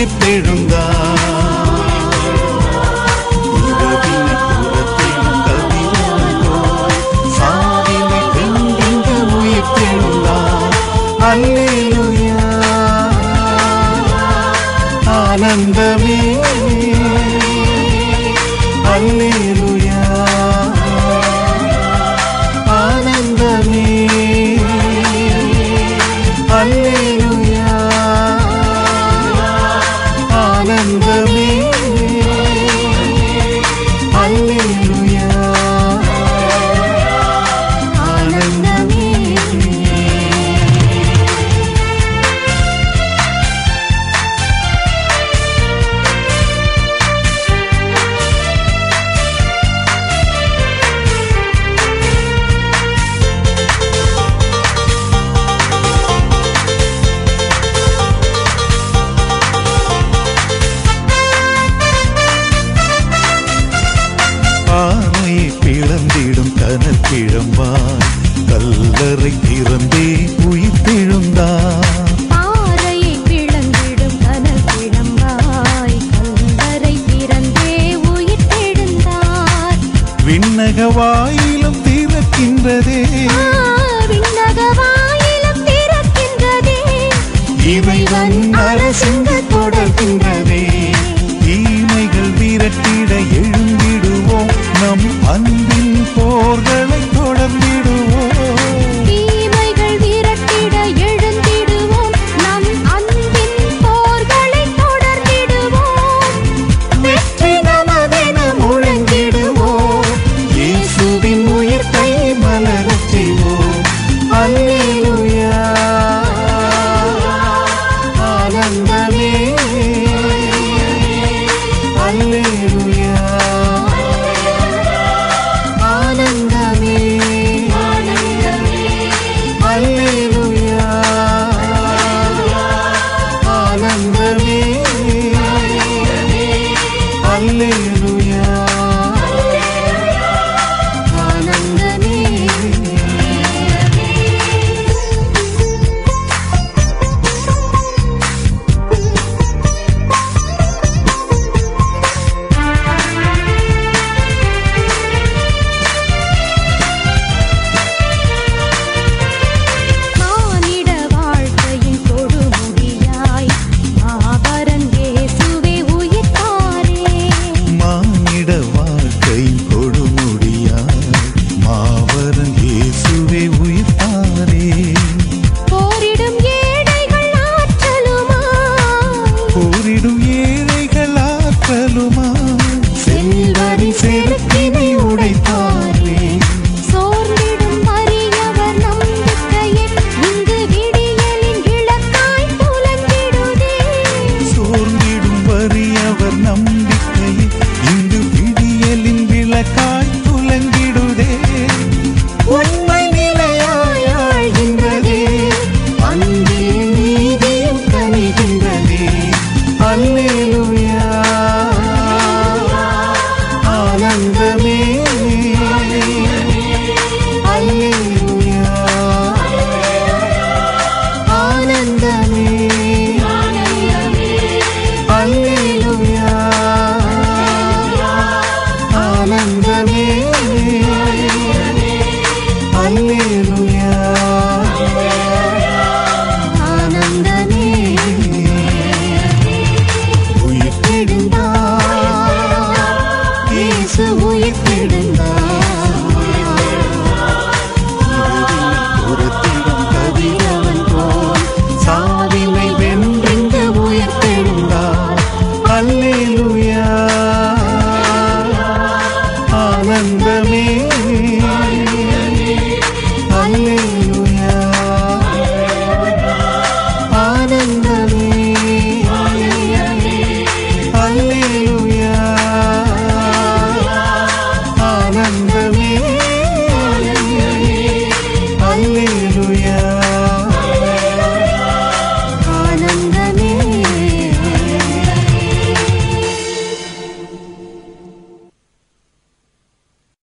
ஆனந்தமே அல்லேலூயா ஆனந்தமே அல்லேலூயா ஆனந்தமே அல்லேலூயா ஆனந்தமே. பாறையை பிளந்திடும் கனல் கிழம்பாய் கல்லறை திறந்தே உயிர்த்தெழுந்தார். பாறையை பிளந்திடும் கனல் கிழம்பாய் கல்லறை திறந்தே உயிர்த்தெழுந்தார். விண்ணக வாயிலும் திறக்கின்றதே விண்ணக வாயிலும் திறக்கின்றதே இறைவன் அரசுங்க தொடர்கின்றதே. தீமைகள் விரட்டிட எழுந்திடுவோம் நம் அன்பின் போர்களை தொடர்ந்திடுவோம். தீமைகள் விரட்டிட எழுந்திடுவோம் நம் அன்பின் போர்களை தொடர்ந்திடுவோம். வெற்றி நமதென முழங்கிடுவோம். இயேசுவின் உயிர்ப்பை மலரச் செய்வோம். அல்லேலூயா ஆனந்தமே அல்லேலூயா ஆனந்தமே அல்லேலூயா ஆனந்தமே அல்லேலூயா ஆனந்தமே. மானிட வாழ்க்கையின் கொடுமுடியாய் மாபரன் இயேசுவே உயிர்த்தாரே. மானிட வாழ்க்கையின் கொடுமுடியாய் மாபரன் இயேசுவே உயிர்த்தாரே. போரிடும் ஏழைகள் ஆற்றலுமாய் போரிடும் ஏழைகள் ஆற்றலுமாய் செல்வரி செருக்கினை உடைத்தாரே. சோர்ந்திடும் வறியவர் நம்பிக்கையே இங்கு விடியலின் விளக்காய் துலங்கிடுதே. சோர்ந்திடும் வறியவர் நம்பிக்கையை இங்கு விடியலின் விளக்காய் துலங்கிடுதே. உண்மை நிலையாய் ஆழ்கின்றதே அன்பில் நீதியும் கனிகின்றதே. அல்லேலூயா ஆனந்தமே அல்லேலூயா ஆனந்தமே அல்லேலூயா ஆனந்தமே அல்லேலூயா ஆனந்தமே. உயிர்த்தெழுந்தார் இயேசு உயிர்த்தெழுந்தார். புறத்திடும் கதிரவன் போல் சாவினை வென்றென்று உயிர்த்தெழுந்தார். அல்லேலூயா ஆனந்தமே